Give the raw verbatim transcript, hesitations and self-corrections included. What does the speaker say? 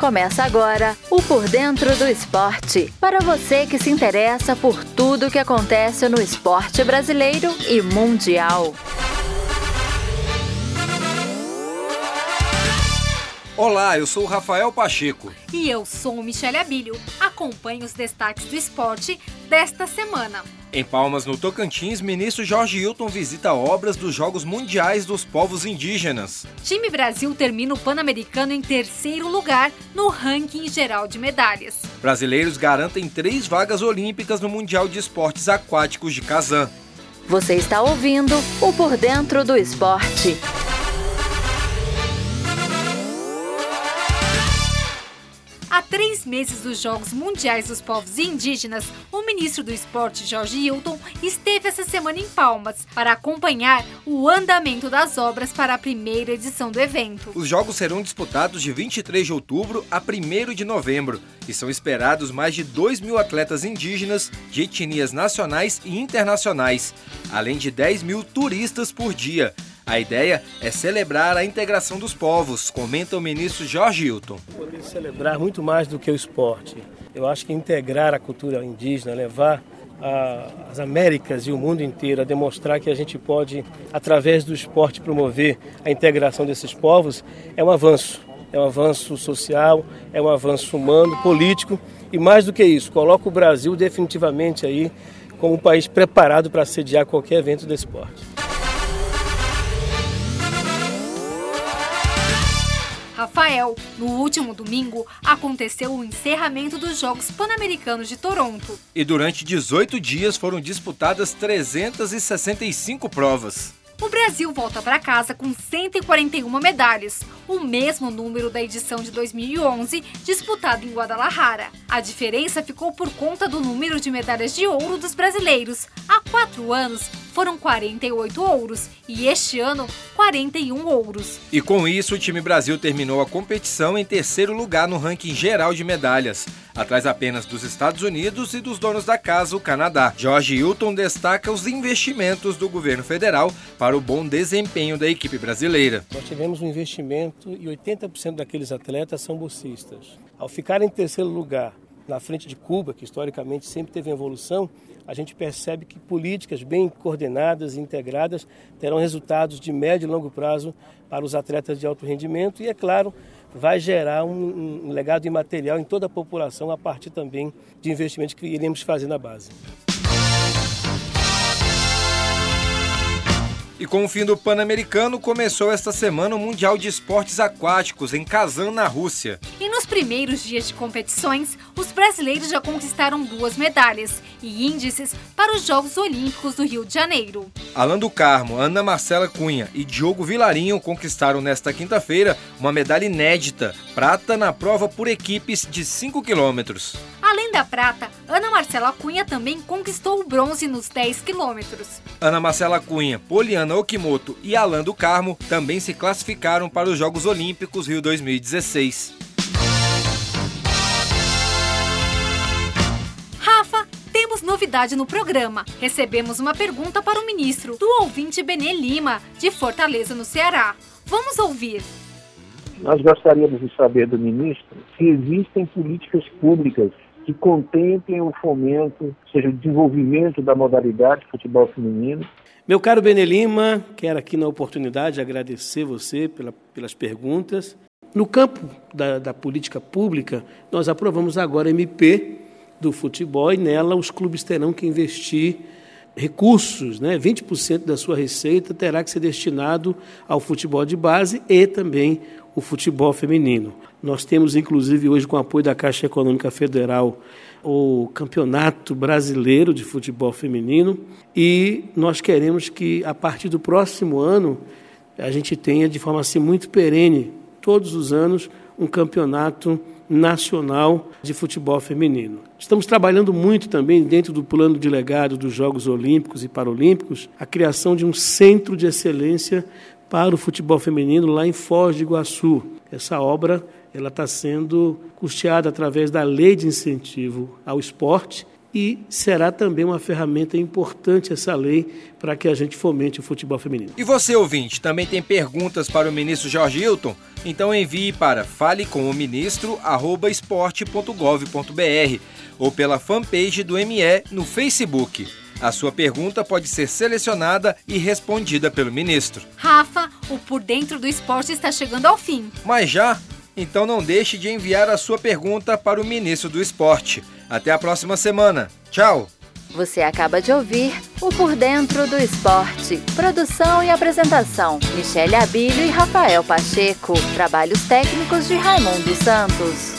Começa agora o Por Dentro do Esporte, para você que se interessa por tudo que acontece no esporte brasileiro e mundial. Olá, eu sou o Rafael Pacheco. E eu sou o Michele Abílio. Acompanhe os destaques do esporte desta semana. Em Palmas, no Tocantins, ministro Jorge Hilton visita obras dos Jogos Mundiais dos Povos Indígenas. Time Brasil termina o Pan-Americano em terceiro lugar no ranking geral de medalhas. Brasileiros garantem três vagas olímpicas no Mundial de Esportes Aquáticos de Kazan. Você está ouvindo o Por Dentro do Esporte. Há três meses dos Jogos Mundiais dos Povos Indígenas, o ministro do Esporte, Jorge Hilton, esteve essa semana em Palmas para acompanhar o andamento das obras para a primeira edição do evento. Os Jogos serão disputados de vinte e três de outubro a primeiro de novembro e são esperados mais de dois mil atletas indígenas de etnias nacionais e internacionais, além de dez mil turistas por dia. A ideia é celebrar a integração dos povos, comenta o ministro Jorge Hilton. Poder celebrar muito mais do que o esporte. Eu acho que integrar a cultura indígena, levar a, as Américas e o mundo inteiro a demonstrar que a gente pode, através do esporte, promover a integração desses povos, é um avanço. É um avanço social, é um avanço humano, político e mais do que isso, coloca o Brasil definitivamente aí como um país preparado para sediar qualquer evento do esporte. Rafael, no último domingo, aconteceu o encerramento dos Jogos Pan-Americanos de Toronto. E durante dezoito dias foram disputadas trezentas e sessenta e cinco provas. O Brasil volta para casa com cento e quarenta e uma medalhas, o mesmo número da edição de dois mil e onze, disputada em Guadalajara. A diferença ficou por conta do número de medalhas de ouro dos brasileiros. Há quatro anos foram quarenta e oito ouros e este ano quarenta e um ouros. E com isso o time Brasil terminou a competição em terceiro lugar no ranking geral de medalhas, atrás apenas dos Estados Unidos e dos donos da casa, o Canadá. Jorge Hilton destaca os investimentos do governo federal para o bom desempenho da equipe brasileira. Nós tivemos um investimento e oitenta por cento daqueles atletas são bolsistas. Ao ficar em terceiro lugar, na frente de Cuba, que historicamente sempre teve evolução, a gente percebe que políticas bem coordenadas e integradas terão resultados de médio e longo prazo para os atletas de alto rendimento e, é claro, vai gerar um, um legado imaterial em toda a população a partir também de investimentos que iremos fazer na base. E com o fim do Pan-Americano, começou esta semana o Mundial de Esportes Aquáticos em Kazan, na Rússia. E nos primeiros dias de competições, os brasileiros já conquistaram duas medalhas e índices para os Jogos Olímpicos do Rio de Janeiro. Alan do Carmo, Ana Marcela Cunha e Diogo Vilarinho conquistaram nesta quinta-feira uma medalha inédita, prata na prova por equipes de cinco quilômetros. Além da prata, Ana Marcela Cunha também conquistou o bronze nos dez quilômetros. Ana Marcela Cunha, Poliana Okimoto e Alan do Carmo também se classificaram para os Jogos Olímpicos Rio dois mil e dezesseis. Rafa, temos novidade no programa. Recebemos uma pergunta para o ministro, do ouvinte Benê Lima, de Fortaleza, no Ceará. Vamos ouvir. Nós gostaríamos de saber do ministro se existem políticas públicas que contemplem o fomento, ou seja, o desenvolvimento da modalidade de futebol feminino. Meu caro Benê Lima, quero aqui na oportunidade agradecer você pela, pelas perguntas. No campo da, da política pública, nós aprovamos agora a M P do futebol e nela os clubes terão que investir recursos, né? vinte por cento da sua receita terá que ser destinado ao futebol de base e também o futebol feminino. Nós temos, inclusive, hoje, com o apoio da Caixa Econômica Federal, o Campeonato Brasileiro de Futebol Feminino e nós queremos que, a partir do próximo ano, a gente tenha, de forma assim, muito perene, todos os anos, um campeonato nacional de futebol feminino. Estamos trabalhando muito também, dentro do plano de legado dos Jogos Olímpicos e Paralímpicos, a criação de um centro de excelência para o futebol feminino lá em Foz do Iguaçu. Essa obra ela está sendo custeada através da Lei de Incentivo ao Esporte e será também uma ferramenta importante essa lei para que a gente fomente o futebol feminino. E você, ouvinte, também tem perguntas para o ministro Jorge Hilton? Então envie para fale com o ministro arroba esporte ponto gov ponto br ou pela fanpage do M E no Facebook. A sua pergunta pode ser selecionada e respondida pelo ministro. Rafa, o Por Dentro do Esporte está chegando ao fim. Mas já? Então não deixe de enviar a sua pergunta para o ministro do Esporte. Até a próxima semana. Tchau! Você acaba de ouvir o Por Dentro do Esporte. Produção e apresentação: Michele Abílio e Rafael Pacheco. Trabalhos técnicos de Raimundo Santos.